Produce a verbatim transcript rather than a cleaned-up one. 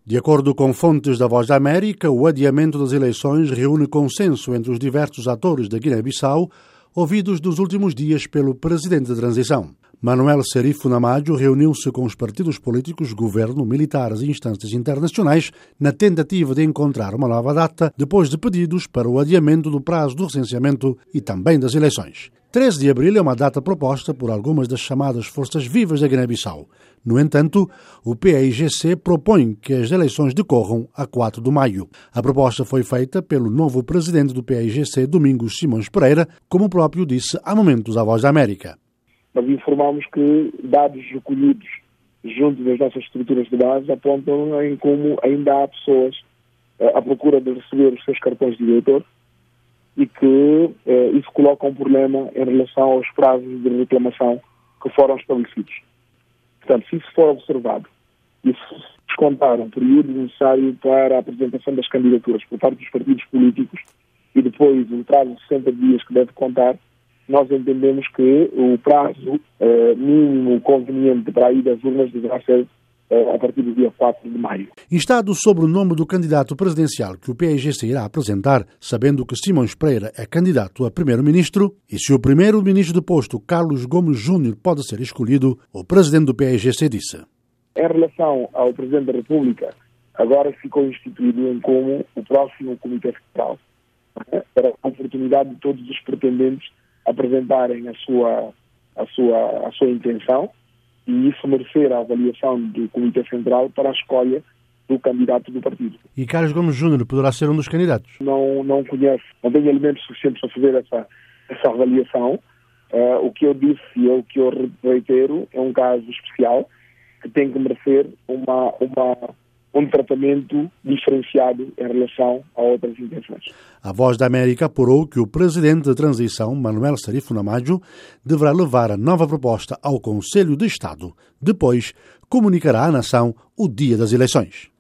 De acordo com fontes da Voz da América, o adiamento das eleições reúne consenso entre os diversos atores da Guiné-Bissau, ouvidos nos últimos dias pelo presidente de transição. Manuel Serifo Namajo reuniu-se com os partidos políticos, governo, militares e instâncias internacionais na tentativa de encontrar uma nova data depois de pedidos para o adiamento do prazo do recenseamento e também das eleições. treze de abril é uma data proposta por algumas das chamadas forças vivas da Guiné-Bissau. No entanto, o P A I G C propõe que as eleições decorram a quatro de maio. A proposta foi feita pelo novo presidente do P A I G C, Domingos Simões Pereira, como o próprio disse há momentos à Voz da América. Nós informamos que dados recolhidos junto das nossas estruturas de base apontam em como ainda há pessoas à procura de receber os seus cartões de eleitor e que eh, isso coloca um problema em relação aos prazos de reclamação que foram estabelecidos. Portanto, se isso for observado e se descontar um período necessário para a apresentação das candidaturas por parte dos partidos políticos e depois o prazo de sessenta dias que deve contar, nós entendemos que o prazo eh, mínimo conveniente para a ida às urnas deverá ser a partir do dia quatro de maio. Instado sobre o nome do candidato presidencial que o P A I G C irá apresentar, sabendo que Simões Pereira é candidato a primeiro-ministro, e se o primeiro-ministro deposto, Carlos Gomes Júnior, pode ser escolhido, o presidente do P A I G C disse: Em relação ao presidente da República, agora ficou instituído em como o próximo Comitê Central, né, para a oportunidade de todos os pretendentes apresentarem a sua, a sua, a sua intenção, e isso merecer a avaliação do Comitê Central para a escolha do candidato do partido. E Carlos Gomes Júnior poderá ser um dos candidatos? Não, não conheço, não tenho elementos suficientes para fazer essa, essa avaliação. Uh, o que eu disse e o que eu reitero é um caso especial que tem que merecer uma, uma, um tratamento diferenciado em relação a outras intenções. A Voz da América apurou que o presidente de transição, Manuel Serifo Namajo, deverá levar a nova proposta ao Conselho de Estado. Depois, comunicará à nação o dia das eleições.